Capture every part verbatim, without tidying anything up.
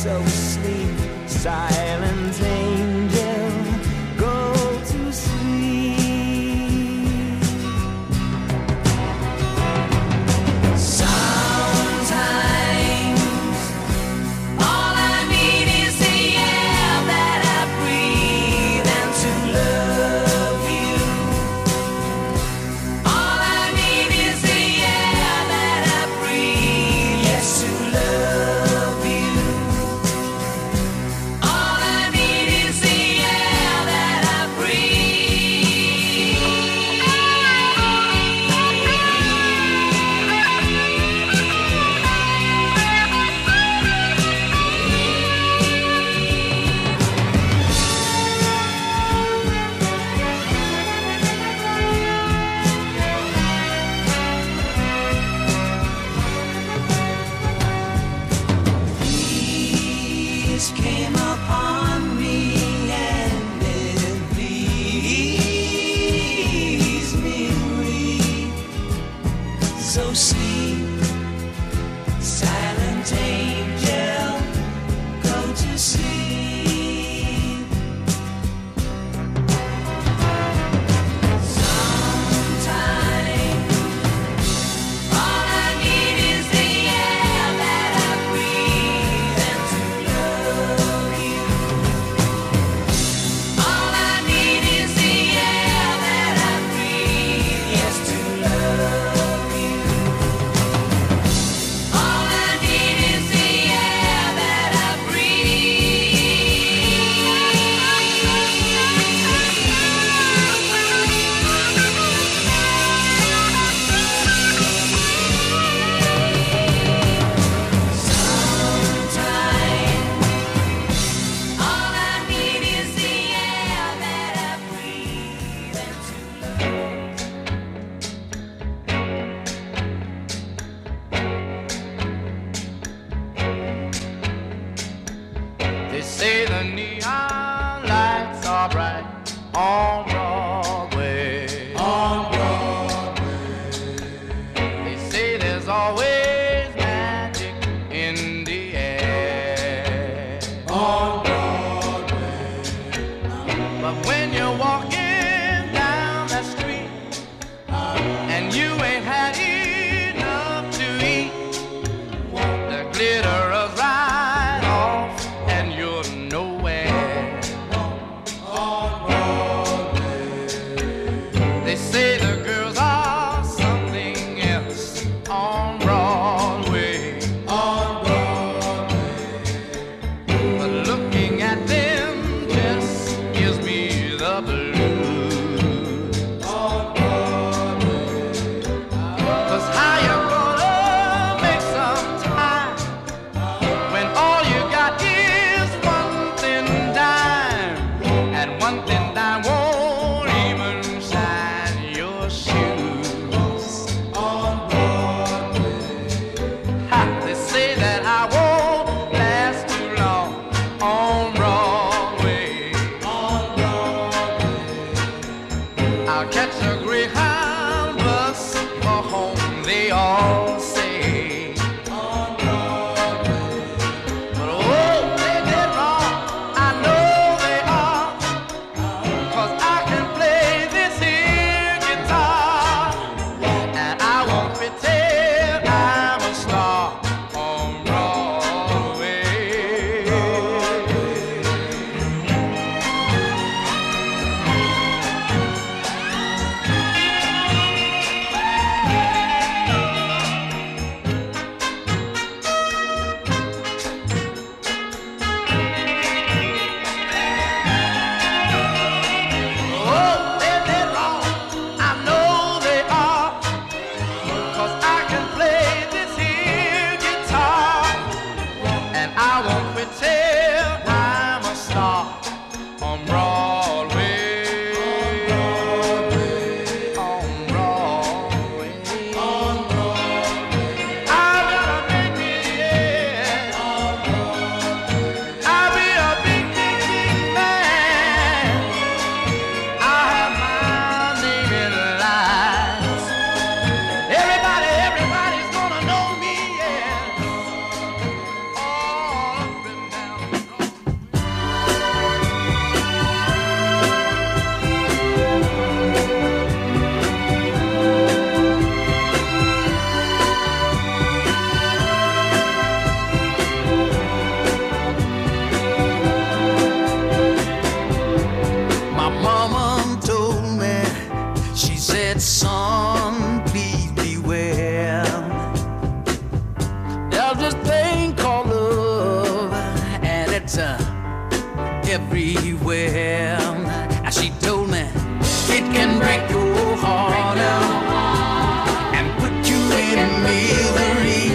So sleep, silent angel, go to sleep. Sometimes all I need is the air that I breathe and to love you. All I need is the air that I breathe, yes, to love you. All I need is the air that I Peace came upon me and it pleased me great. So sleep, silent angel, go to sleep. Sometimes all I need is the air that I breathe and to love you. All I need is the air that I breathe, yes, to love you. All I need is the air that I Sometimes all I need is the air that I breathe and to They say the neon lights are bright on Broadway. On Broadway. They say there's always magic in the air. On Broadway. But when you're walking down the street and you ain't had enough to eat, the glitter is right off and you're nowhere. On Broadway. They say the girls are something else on Broadway. On Broadway. But looking at them just gives me the blues. On Broadway. 'Cause how you gonna make some time when all you got is one thin dime, and one thin dime won't even shine your shoes. On Broadway. Ha, they say that I won't last too long on Broadway. On Broadway. I'll catch a Greyhound bus for home, they all say. On Broadway. But oh, they did wrong, I know they are, 'cause I can play this here guitar, and I won't pretend I'm a star on Broadway. Oh, they did wrong, I know they are, 'cause I can play this here guitar, and I won't pretend I'm a star on Broadway. On Broadway. On Broadway. I'm gonna make me, yeah. I'll be a big, big, big man. I'll have my name in lights. Everybody, everybody's gonna know me, yeah. All up and down. lights uh, everywhere. And she told me it can break your heart uh, and put you in misery.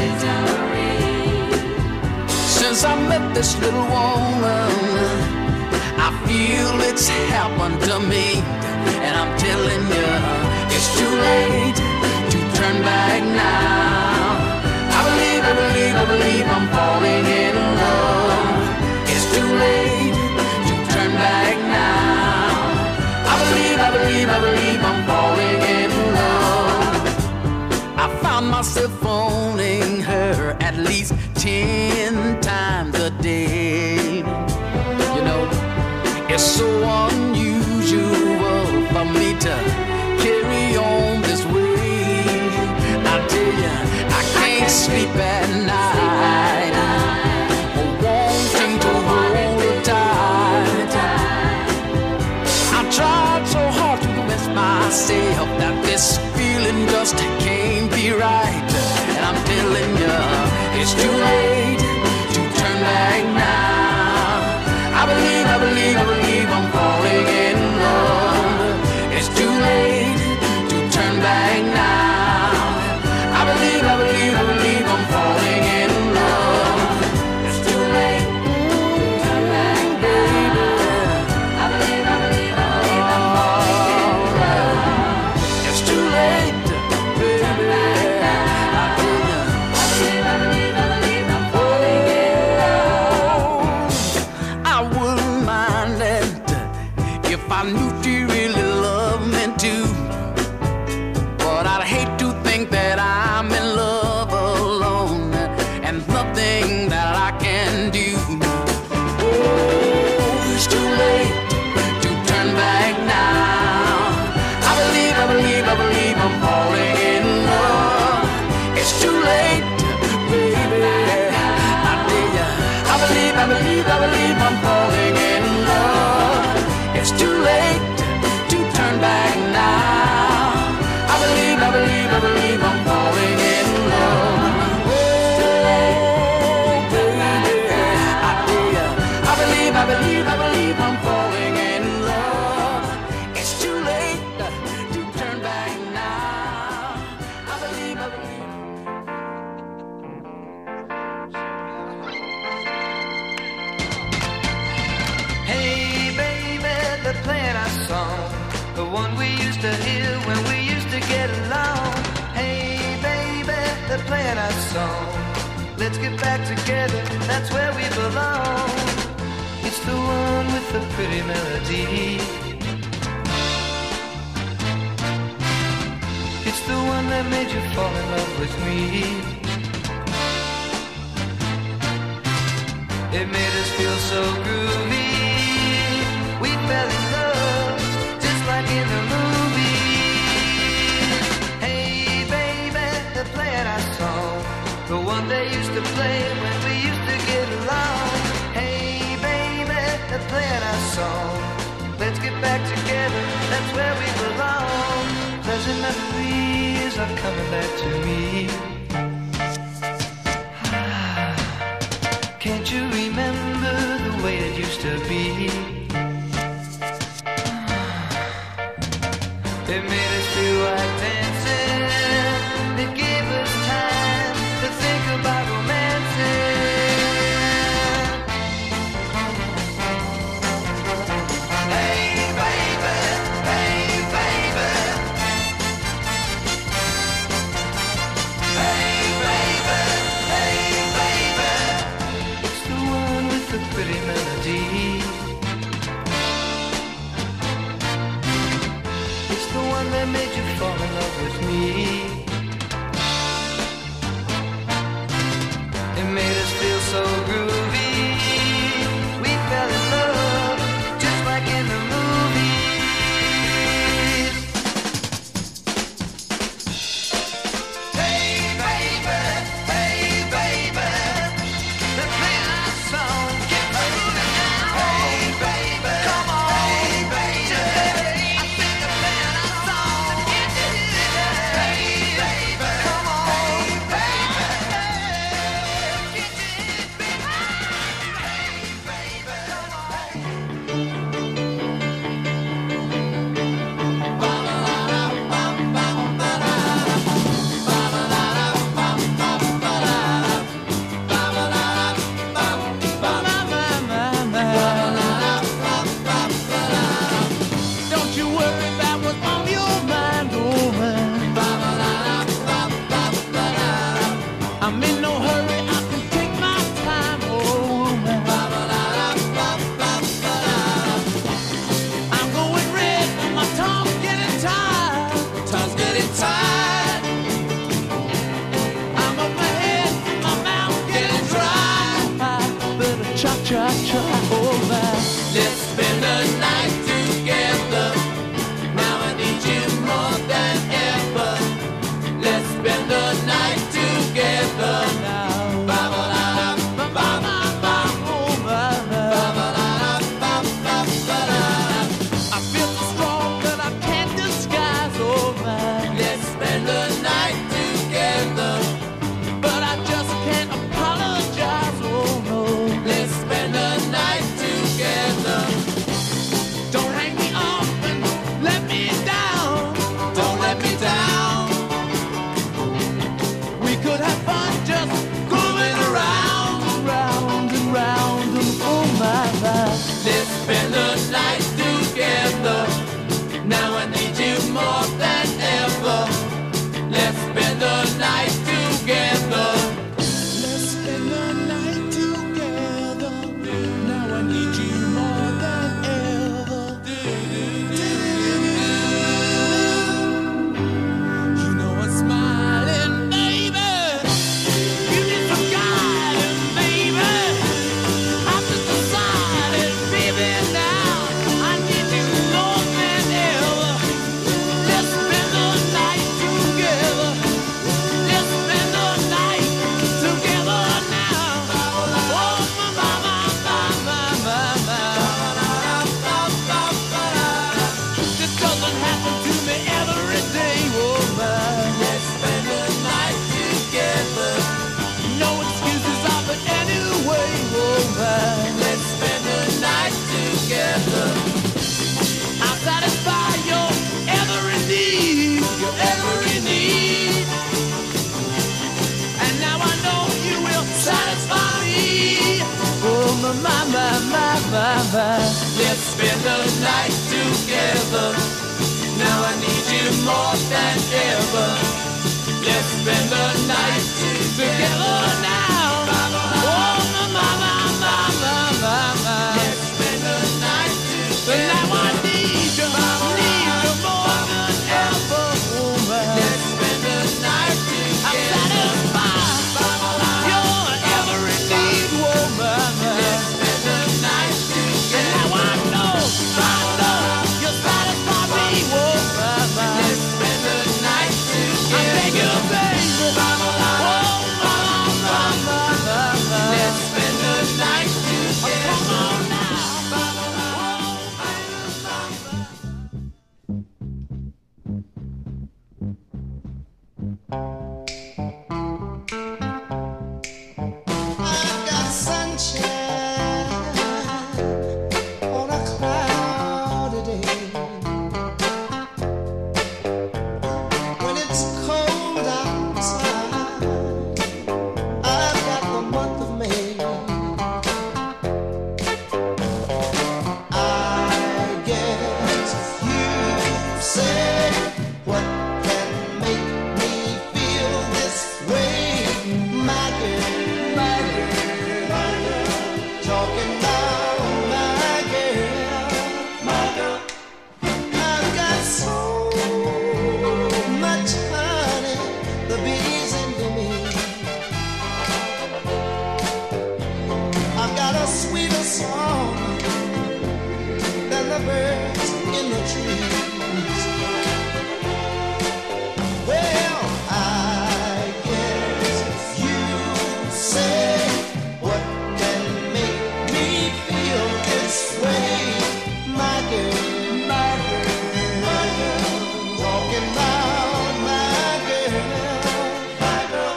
Since I met this little woman, I feel it's happened to me. And I'm telling you, it's too late to turn back now. I believe, I believe, I believe I'm falling in love. It's too late to turn back now. I believe, I believe, I believe I'm falling in love. I found myself phoning her at least ten times a day. You know, it's so unusual for me to carry on this way. I tell you, I can't sleep at night, wanting to hold her tight. I tried so hard to convince myself that this feeling just can't be right. And I'm telling you, it's too late to turn back now. I believe, I believe, I believe I'm falling in love. It's too late to turn back now. I believe, I believe, I believe I'm falling in love. It's too late to turn back, baby. I believe, I believe, I believe I'm falling in love. It's too late, baby. I believe, I believe, I believe I'm falling in love. I wouldn't mind it if I knew she really loved me too. But I'd hate to think that I'm in love alone and nothing that I can do. Oh, it's too late to turn back now. I believe, I believe, I believe I'm falling in love. It's too late, baby. I tell ya, I believe, I believe, I believe I'm falling in love. It's too late to turn back now. I believe, I believe, I believe I'm falling in love. Oh, baby, I tell ya, I believe, I believe, I believe I'm falling in love. It's too late to turn back now. I believe, I believe. Hey baby, they're playing our song, the one we used to hear when we used to get along. Hey baby, they're playing our song, let's get back together, that's where we belong. It's the one with the pretty melody, it's the one that made you fall in love with me. It made us feel so groovy, we fell in love, just like in the movies. Hey baby, they're playing our song, the one they used to play when we used to get along. Hey baby, they're playing our song, let's get back together, that's where we belong. Pleasant memories are coming back to me. Can't you remember the way it used to be? It made us feel like dancing, it gave us time to think about romancing. Hey baby, hey baby, hey baby, hey baby. It's the one with the pretty melody, the one that made you fall in love with me. It made us feel so groovy, we fell in love, just like in the movies. Hey baby, hey baby, they're playing our song, get moving now. Hey baby, come on, hey baby, I think they're playing our song. Hey baby, come on, hey baby, get your try, try, oh my. Let's spend the night together. Now I need you more than ever. Let's spend the night together now. I feel so strong that I can't disguise, oh my. Let's spend the night together, but I just can't apologize, oh no. Let's spend the night together. Don't hang me up and let me down. Don't let me down. We could have fun just going around and round and round and oh my, my. Let's spend the night together. Now I need you more than ever. Let's spend the night together. Let's spend the night together. Now I need you more than ever. You know I'm smiling, baby. You need some guidance, baby. I've just decided, baby, now I need you more than ever. Let's spend the night together. Let's spend the night together now. Oh, my, my, my, my, my, my. This doesn't happen to me every day, oh my. Let's spend the night together. No excuses of it anyway, oh my. Let's spend the night together. I'll satisfy your every need, your every need. And now I know you will satisfy me. Oh my, my, my, my, my, my. Let's spend the night together. Now I need you more than ever. Let's spend the night together now. Oh my, my, my, my, my, my, my. Let's spend the night together. Now I need you, need you more than ever. Oh my. Let's spend the night together. I'm satisfied your every need. Oh my, my. Let's spend the night together. And now I know, I know you satisfy me. Oh my, my. Let's spend the night together. I beg you, baby. Oh my, my, my, my, my. Let's spend the night together. Oh, come on now. I've got sunshine on a cloudy day. When it's cold outside, I've got the month of May. I guess you say what can make me feel this way, my girl, my girl, my girl. Talking about my girl, my girl. I've got so much honey, the bees into me. I've got a sweeter song than the birds in the trees. Well, I guess you say what can make me feel this way, my girl, my girl, my girl. Talking about my girl, my girl.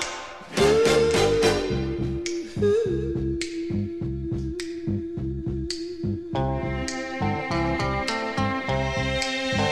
Ooh, ooh.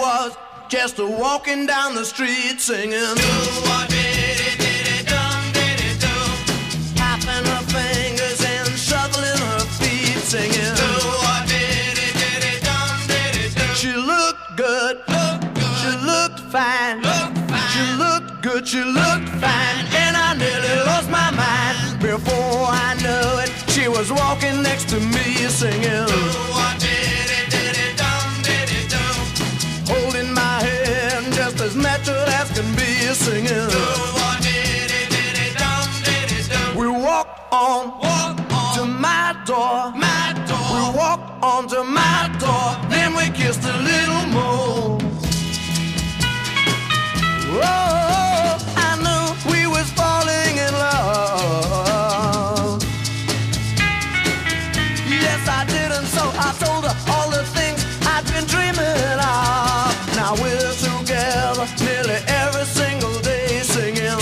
was just a walking down the street singing. Tapping her fingers and shuffling her feet singing. She looked good, she looked fine, she looked good, she looked fine, and I nearly lost my mind. Before I knew it, she was walking next to me singing. Holding my hand just as natural as can be singing. We walked on to my door. We walked on to my door. Then we kissed a little more. Oh, I knew we was falling in love. Yes, I did, and so I told her all the things I'd been dreaming of. Now we're together nearly every single day singing.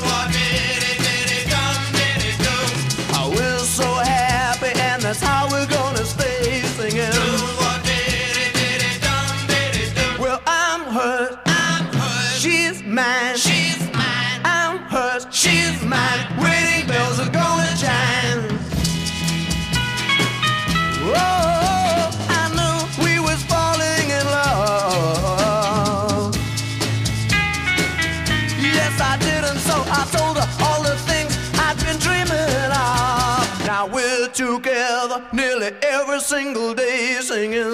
Oh, we're so happy, and that's how we're gonna stay singing. Well, I'm hers, she's mine. I'm hers, she's mine. Wedding bells are gonna chime. Oh, I knew we was falling in love. Yes, I did, and so I told her all the things I'd been dreaming of. Now we're together nearly every single day singing.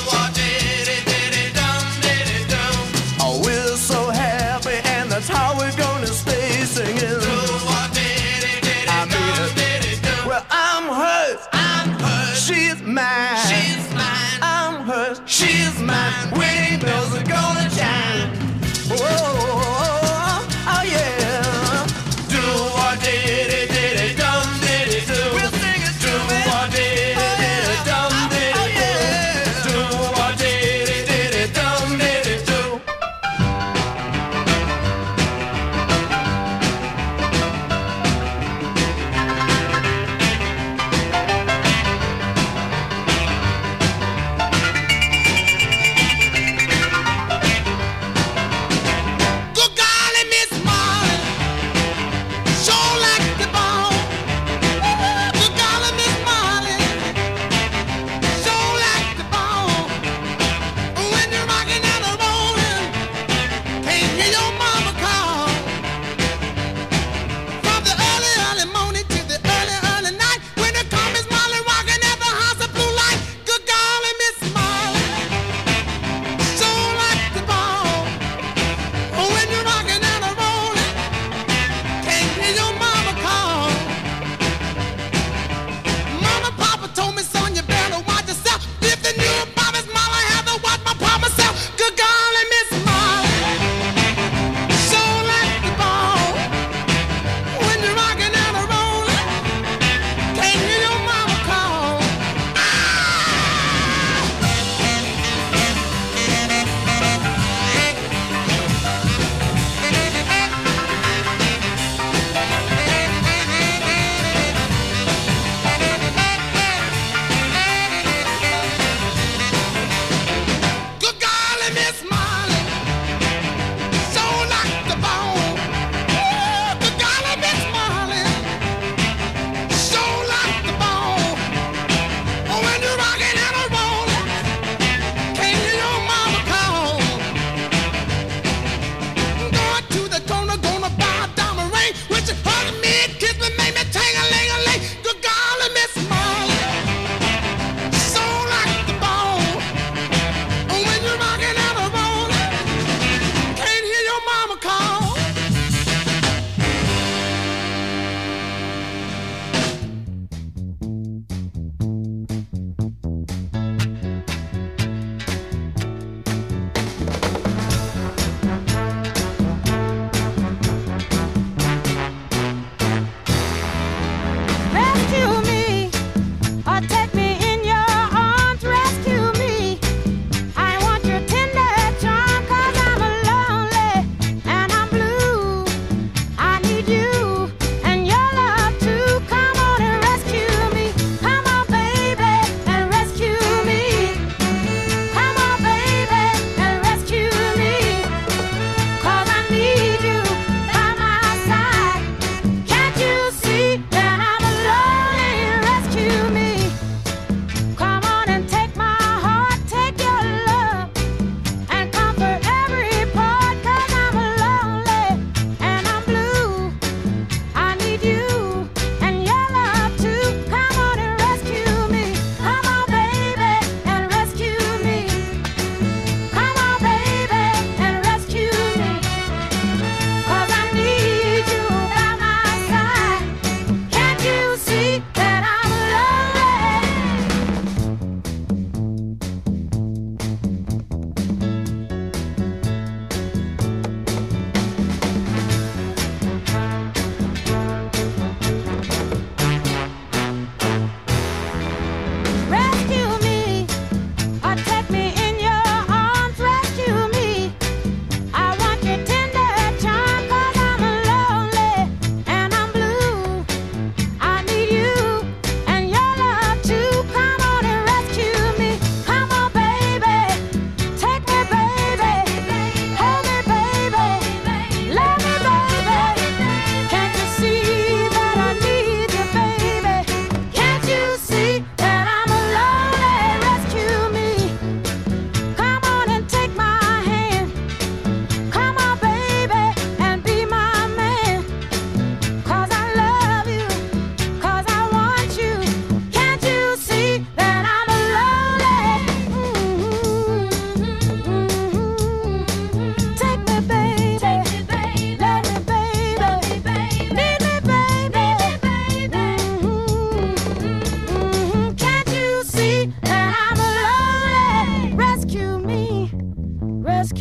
Oh, we're so happy, and that's how we're gonna stay singing. I mean it. Well, I'm hers, she's mine. I'm hers, she's mine. Wedding bells are gonna chime. Oh, oh yeah. Do what did it, did it, dum did it do. We'll sing it. Do what did it, did it, dum did it do. Do what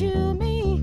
to me.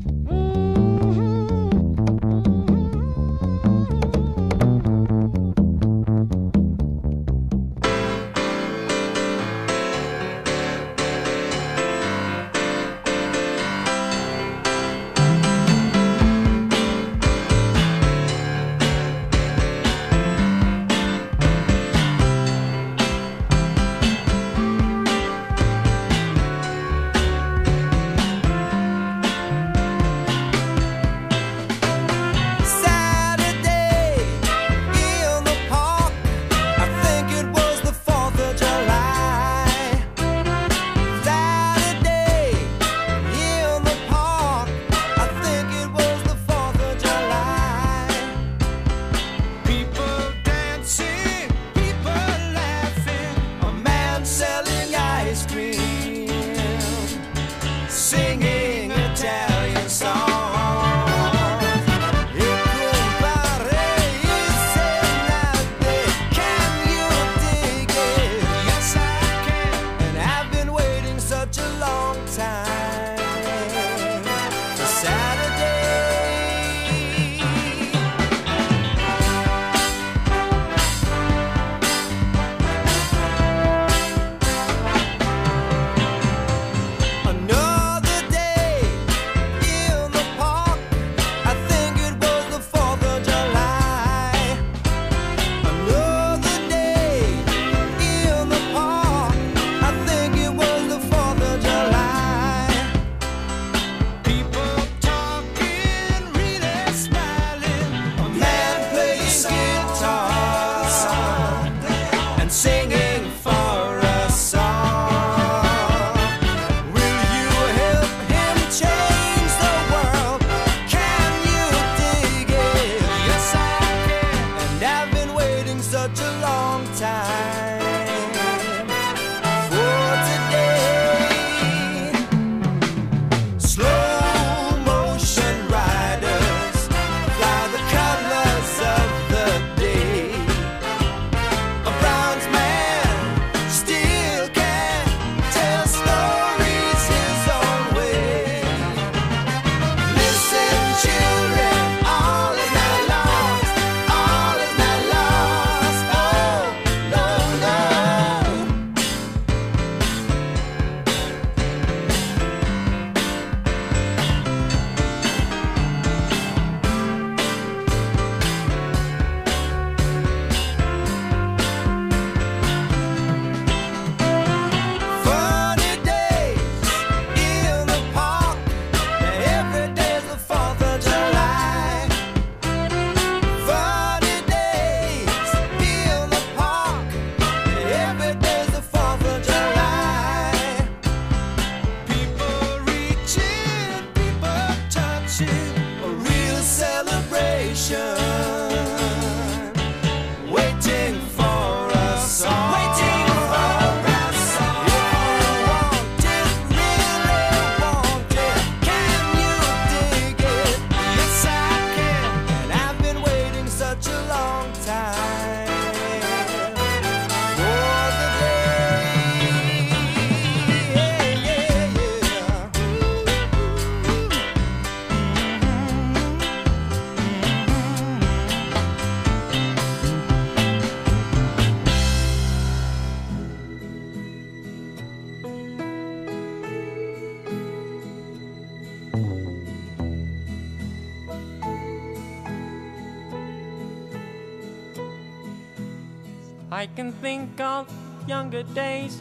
I can think of younger days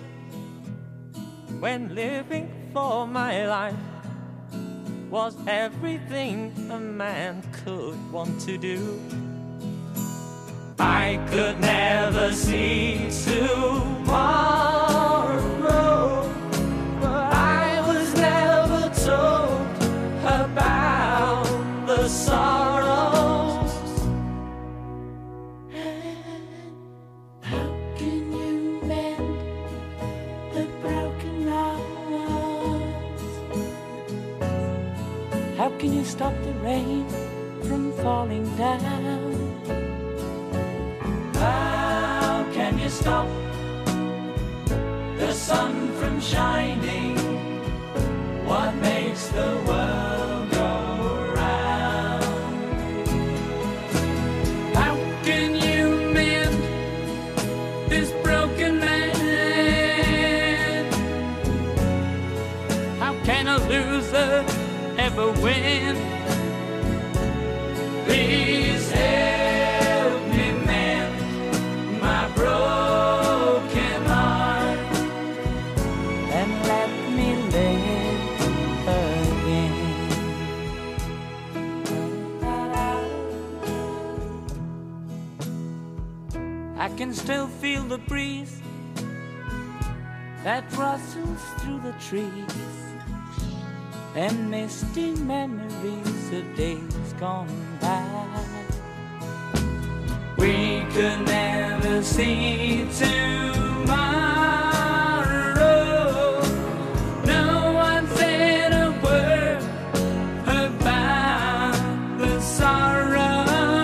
when living for my life was everything a man could want to do. I could never see tomorrow, but I was never told about the sorrows. How can you mend the broken hearts? How can you stop the rain from falling down? How can you stop the sun from shining? What makes makes the world go round. How can you mend this broken man? How can a loser ever win? Please help me mend my broken heart and let me live again. I can still feel the breeze that rustles through the trees, and misty memories of days gone by. we could never see tomorrow. No one said a word about the sorrow.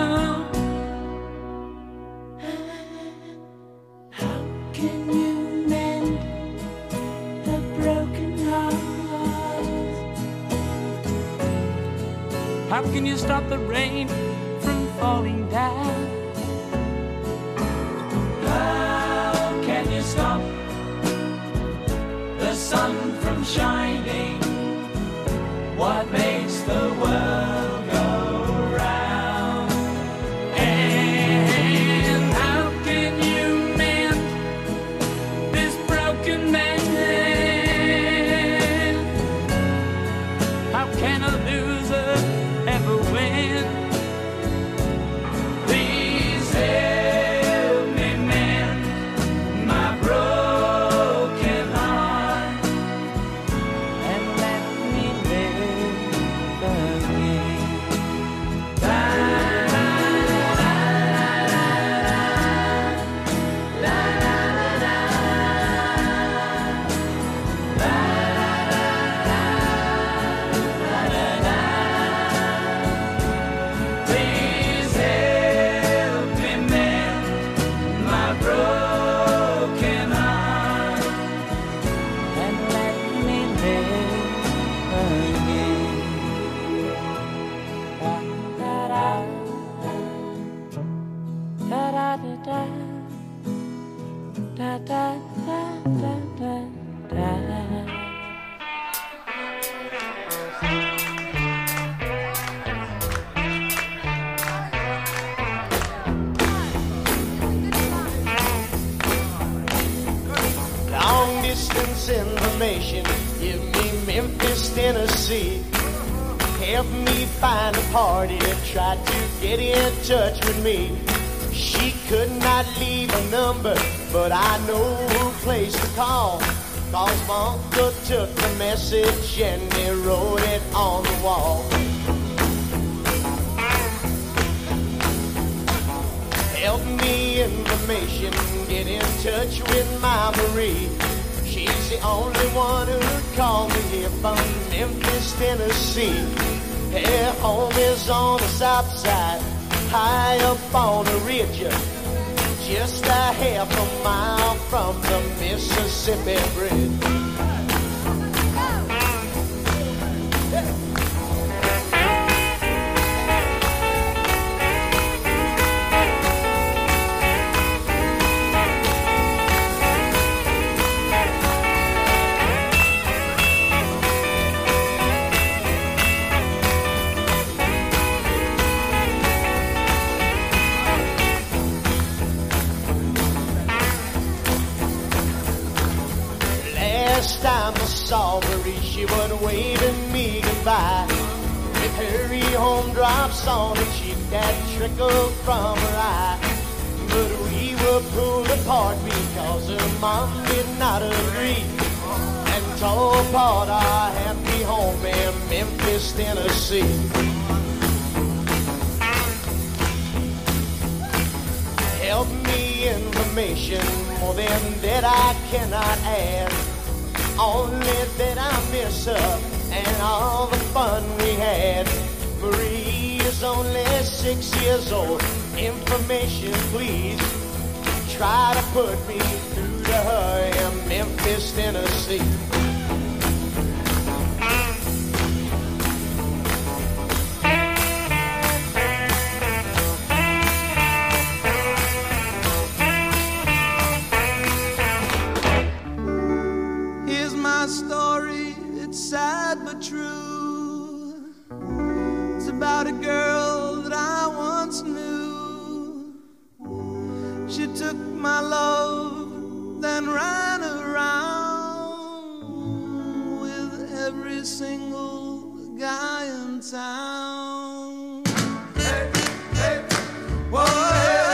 How can you mend a broken heart? How can you stop the rain from falling down? How can you stop the sun from shining? What makes the world go round? And how can you mend this broken man? How can a loser ever win? Please help me mend my broken heart And let me live again. Please help me mend my broken heart. And let me live again. Da da da da da da da da da da da da. Long distance information, give me Memphis, Tennessee. Help me find a party that tried to get in touch with me. She could not leave a number, but I know who place to call. Cause my uncle took the message and he wrote it on the wall. Help me information, get in touch with my Marie. She's the only one who called me here from Memphis, Tennessee. Her home is on the south side, high up on the ridge, just a half a mile from the Mississippi Bridge. Last time I saw Marie, she was waving me goodbye. With her home drops on her cheek that trickled from her eye. But we were pulled apart because her mom did not agree and tore apart our happy home in Memphis, Tennessee. Help me information, more than that I cannot add. Only that I miss her and all the fun we had. Marie is only six years old. Information, please. Try to put me through to her in Memphis, Tennessee. true. It's about a girl that I once knew. She took my love, then ran around with every single guy in town. Hey, hey, whoa.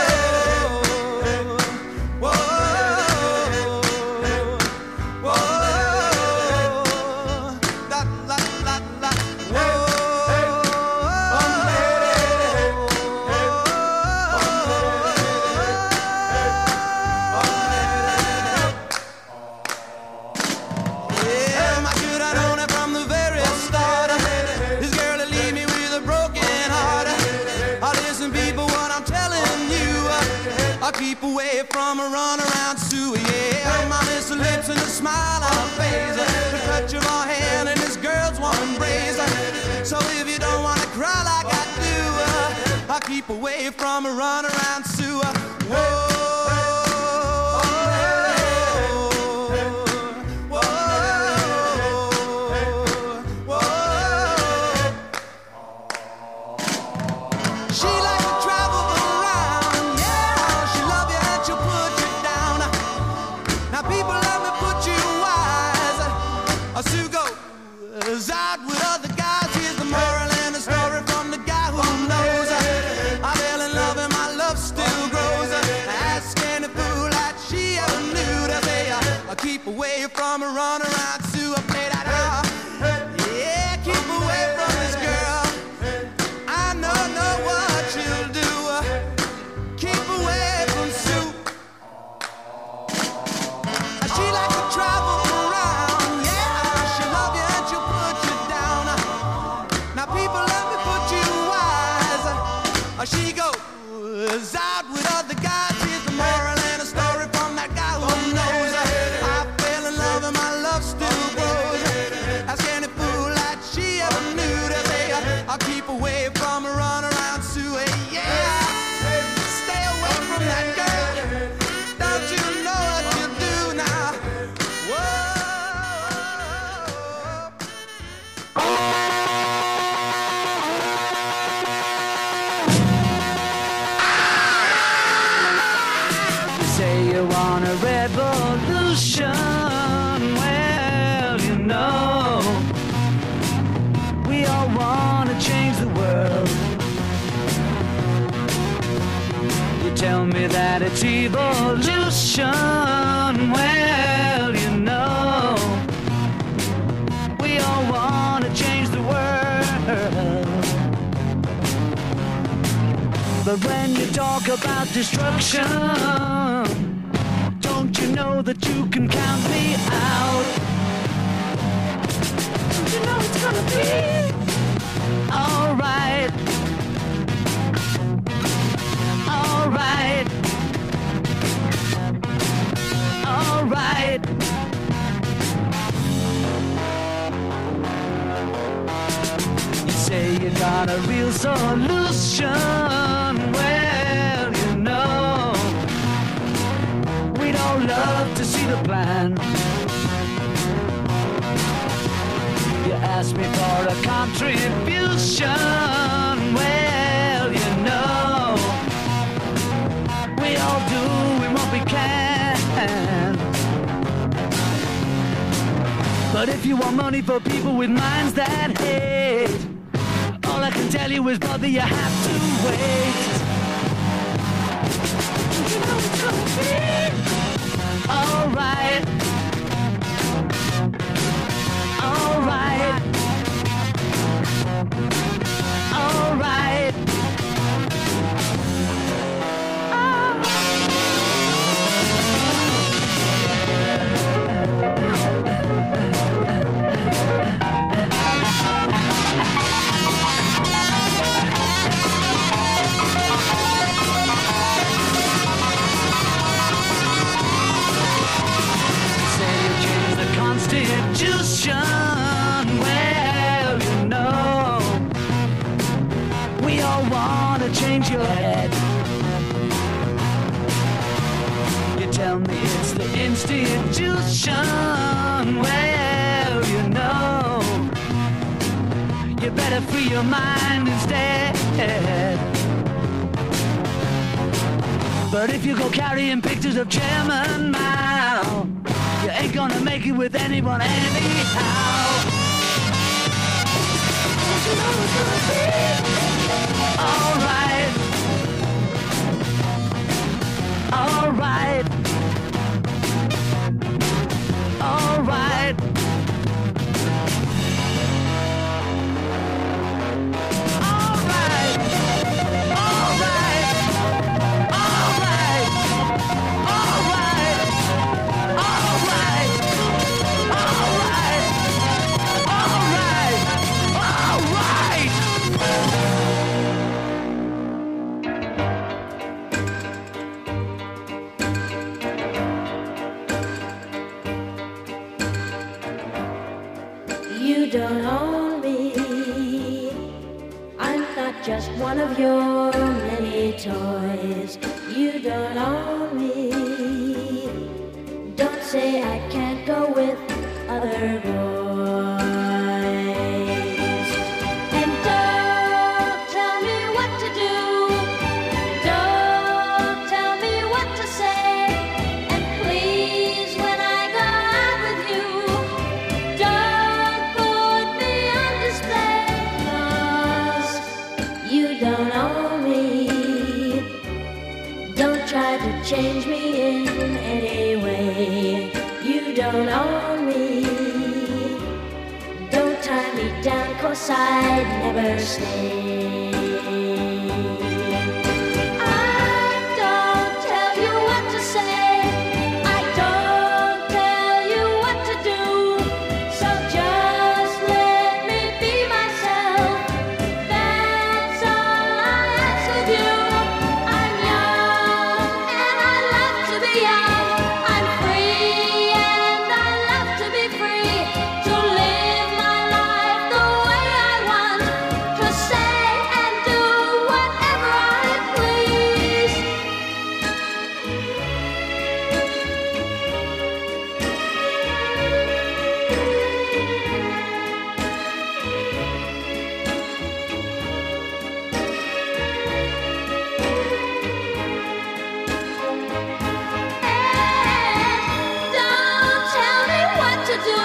Keep away from a runaround Sue, yeah. My miss her lips and a smile on her face, the touch of her hand and this girl's warm embrace. So if you don't wanna cry like I do, uh, I'll keep away from a runaround Sue. Whoa. Out with other guys, here's the moral and the story from the guy who knows. I fell in love and my love still grows. Ask any fool that she ever knew to say, I'll keep away from a runaround Sue. I play that out. Yeah, keep away from this girl. I know, know what she'll do. Keep away from Sue. She likes to travel around. Yeah, she'll love you and she'll put you down. Now people, let me put you wise. She goes out with other guys. Here's the moral and a story from that guy who knows. I fell in love and my love still grows. Ask any fool that she ever knew to say, I'll keep away from a runaround Sue. Yeah, stay away from that girl. Don't you know what you do now? You say you want a revolution. Well, you know, we all want to change the world. You tell me that it's evolution. Well, you know, we all want to change the world. But when you talk about destruction, don't you know that you can count me out? Don't you know it's gonna be alright? Alright. Alright. You say you got a real solution. Well, you know, we'd all love to see the plan. You ask me for a contribution. Well, you know, we all doing what we can. But if you want money for people with minds that hate, all I can tell you is, brother, you have to wait. You know it's gonna be alright. Alright. Alright. Constitution, well, you know, we all want to change your head. You tell me it's the institution, well, you know, You better free your mind instead. But if you go carrying pictures of Chairman Mao, you ain't gonna make it with anyone anyhow. Don't you know it's gonna be alright? Alright. Alright. You don't own me. I'm not just one of your many toys. You don't own me. Don't say I can't go with other boys. And don't tell me what to do. Don't tell me what to say. And please, when I go out with you, don't put me on display, 'cause you don't own me. Don't try to change me in any way. You don't own me. Don't tie me down, 'cause I'd never stay. I don't tell you what to say. I don't tell you what to do. So just let me be myself. That's all I ask of you. I'm young and I love to be young. I'm free and I love to be free. To live my life the way I want. To say and do whatever I please. Don't tell me what to do.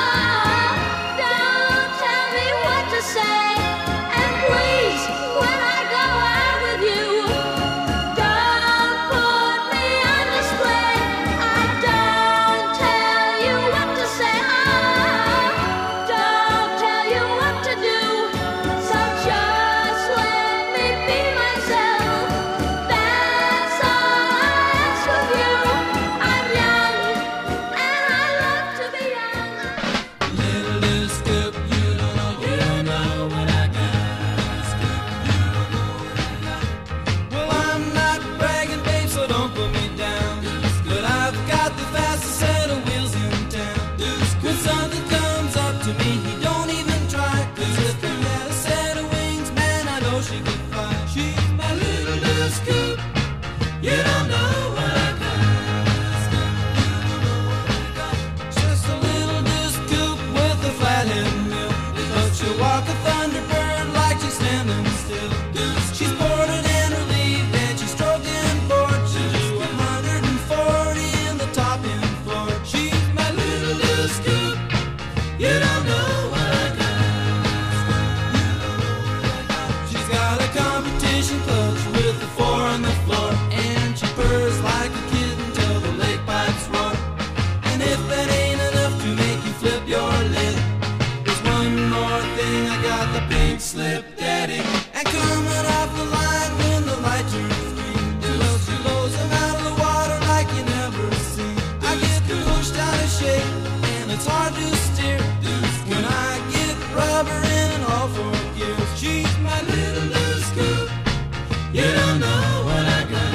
Don't tell me what to say. And please, when I go out with you, don't put me on display. I don't tell you what to say. Oh, don't tell you what to do. So just let me be myself. That's all I ask of you. I'm young and I love to be young. Little Scoop, you don't know, you don't know what I got. Scoop, you don't know what I got. Well, I'm not bragging, babe, so don't put me down. But I've got the fastest set of wheels in town. When something comes up to me, he don't even try. 'Cause if he had a set of wings, man, I know she could fly. She's my little, little Scoop. You don't know what I got. Scoop, you don't know what I got. Just a little disc coupe with a flathead mill. But she'll walk a thunderbird like she's standing still. She's boarded and relieved and she's stroking board. She'll do one hundred forty in the top end floor. She's my little, little Scoop. You don't know what I got. You don't know what I got. She's got a competition clutch with the four on the floor. And she purrs like a kitten till the lake pipes roar. And if that ain't enough to make you flip your lid, there's one more thing, I got the pink slip daddy. And coming off the line when the light turns green, well, she blows them out of the water like you never seen. I get pushed out of shape and it's hard to steer when I get rubber in and all four gears. She's my little, little Scoop. You don't know what I got.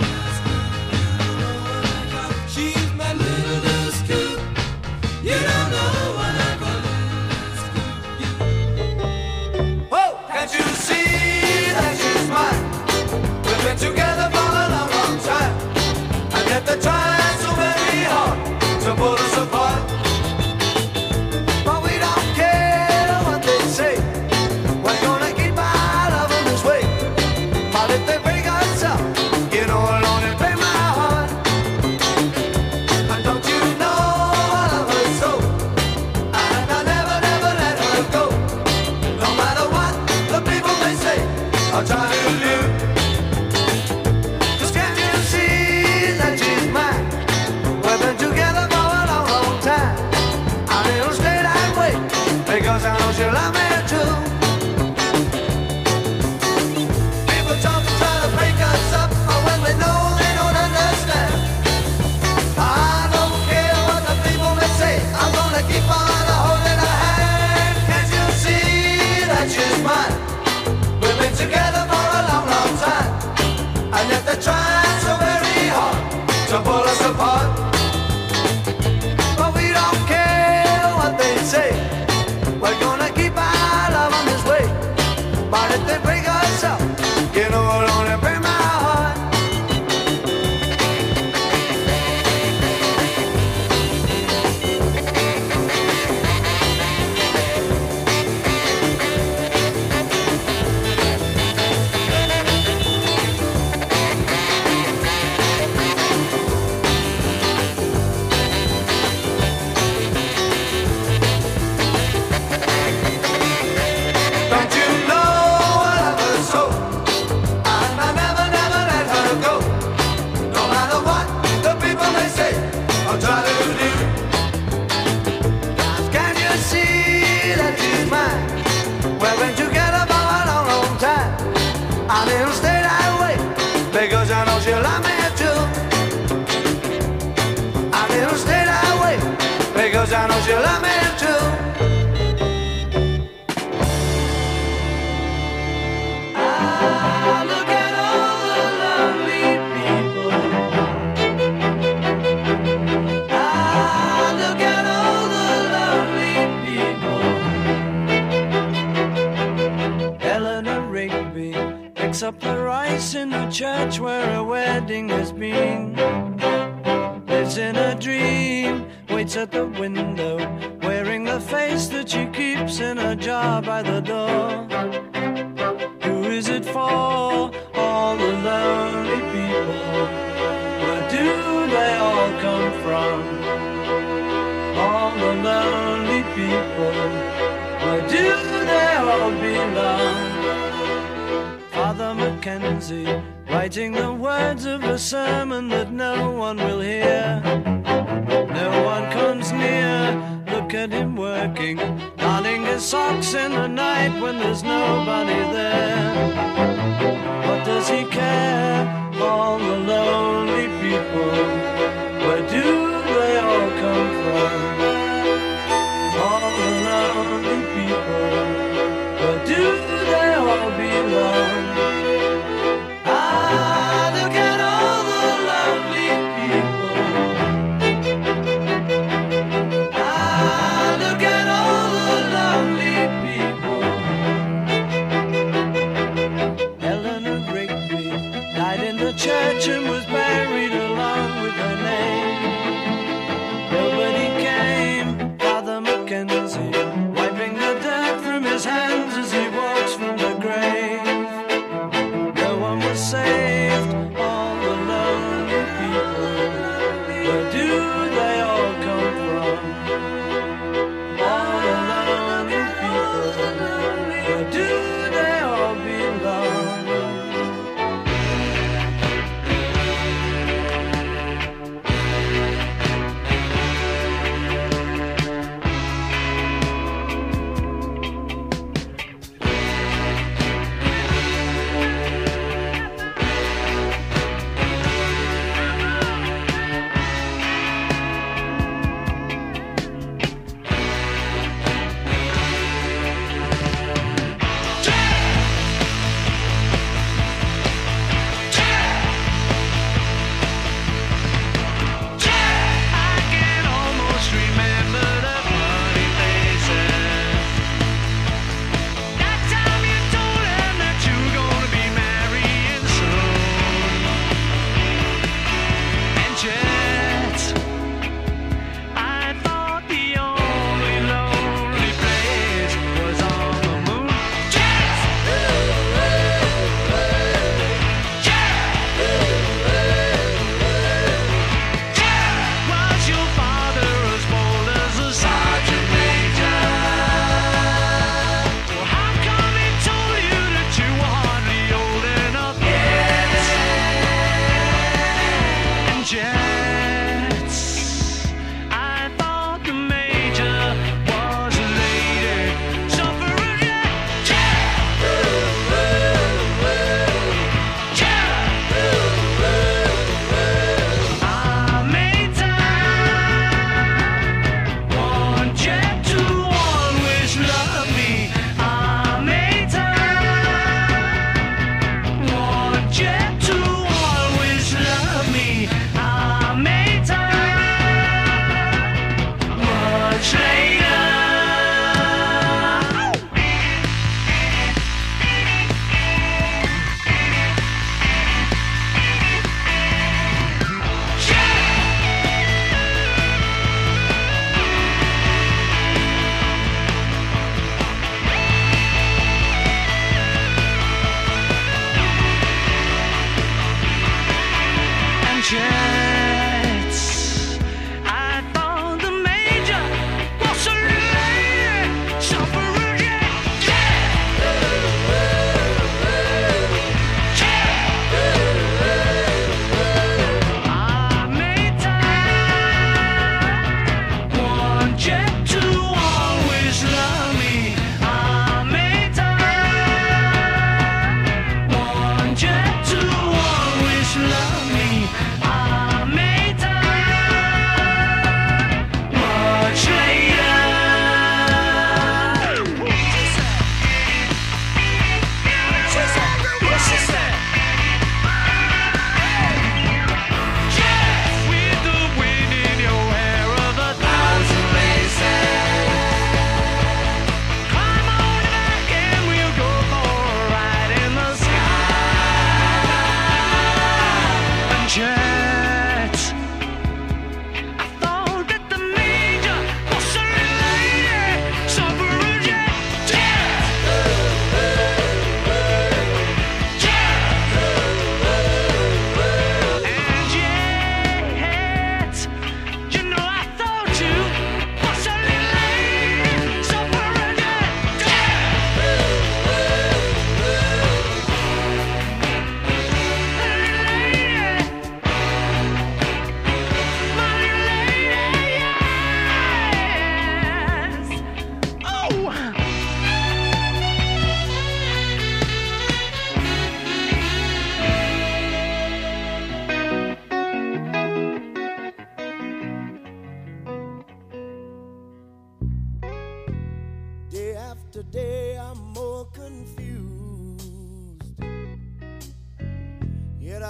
She's my little, little Scoop. You don't know what I got. Whoa! Can't you see that if they break us up, you know it'll only break my heart. Don't you know I love her so? And I never, never let her go. No matter what the people may say or try to do. Can you see that she's mine? We've been together for a long, long time. And it'll stay that way because I know she'll love me too. And it'll stay that way because I know she'll love me too. Ah, look at all the lovely people. Ah, look at all the lovely people. Eleanor Rigby picks up the rice in the church where a wedding has been. Lives in a dream, waits at the window, wearing the face that she keeps in a jar by the door. Who is it for? All the lonely people. Where do they all come from? All the lonely people. Where do they all belong? Father Mackenzie, writing the words of a sermon that no one will hear. No one comes near, look at him working, darning his socks in the night when there's nobody there. What does he care? All the lonely people, where do they all come from? All the lonely people, where do they all belong? Ah, look at all the lovely people. Ah, look at all the lovely people. Eleanor Rigby died in the church and was buried along with her name. Nobody came. Father Mackenzie wiping the dirt from his hands as he walks from the grave. No one was saved. All the lonely people. Where do they all come from? All the lonely people. Where do they all belong?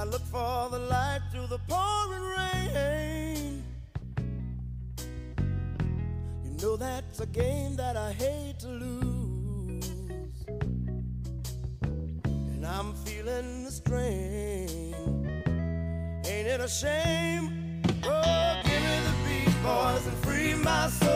look for the light through the pouring rain. You know that's a game that I hate to lose, and I'm feeling the strain. Ain't it a shame? Oh, give me the beat, boys, and free my soul.